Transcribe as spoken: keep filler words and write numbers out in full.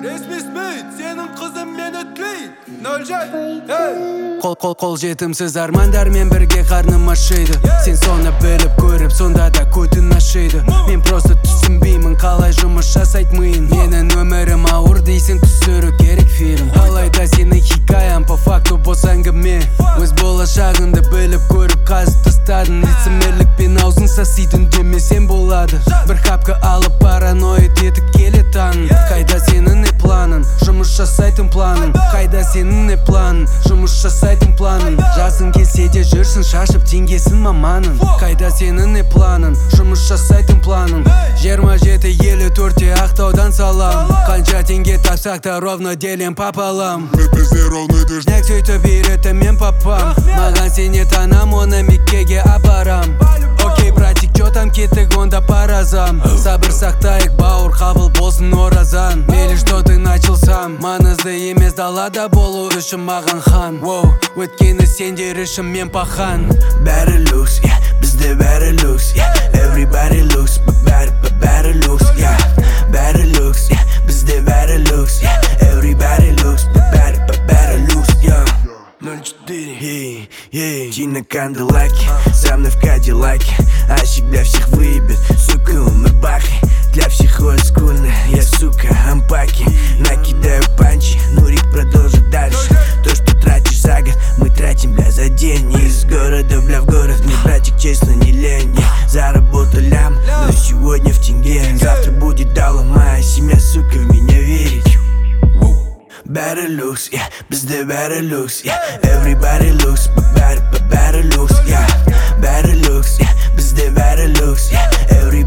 Resmi Smith, senin kızın meni tleydi. Noljet, hey. Qol qol qol жетімсіз армандармен бірге қарным ашиды. Сен соны біліп көріп, сонда да көтін ашиды. Мен просто түсінбеймін, қалай жұмыс жасайды миың. Менің өмірім ауыр дейсің, түсіру керек фильм. Алайда сенің хикаяң по факту бос әңгіме. Өз болашағыңды біліп көріп қазып тастадың. Лицемерлікпен аузын саситын демесем болады. Бір қапқа алып параноид етіп келетанын. Қайда сенің не планың, жұмыс жасайтын планың. Қайда сенің не планың, жұмыс жасайтын планың. Жасың келсе де жүрсің шашып теңгесін маманың. Қайда сенің не планың, жұмыс жасайтын планың. Жиырма жеті елу төртте Ақтаудан салам. Қанша теңге тапсақ та ровно делим пополам. Бізде ровно дождь. Нәк сөйтіп үйреті мен папам. Маған сене танам, оны Меккеге апарам. Окей, братик, чё там кеттік, онда паразам. Сабыр сақтайық, бауыр қабыл болсын оразан. Мейлі что ты начал сам, маңызды емес далада болу үшін маған хан. Воу, өткені сендер үшін мен пахан. Бәрі люкс, yeah, бізде бәрі люкс, yeah. Everybody looks, бәрі бәрі люкс, yeah. Бәрі люкс, yeah, бізде бәрі люкс, yeah. Everybody looks, бәрі бәрі люкс, yeah. ноль четыре, ей, ей, Тина Канделаки, со мной в Кадиллаке. Ащик для всех выебет, сука, мы бахи. Для всех олдскульно, я, сука, ампаки. Накидаю панчи, Нурик продолжит дальше. То, что тратишь за год, мы тратим, бля, за день. Из города, бля, в город, мне, братик, честно, не лень. Я заработал лям, но сегодня в тенге. Завтра будет дала моя семья, сука, в меня верить. Better looks, yeah, бізде better looks, yeah. Everybody looks, better, better looks, yeah. Better looks, yeah, бізде better looks, yeah. Everybody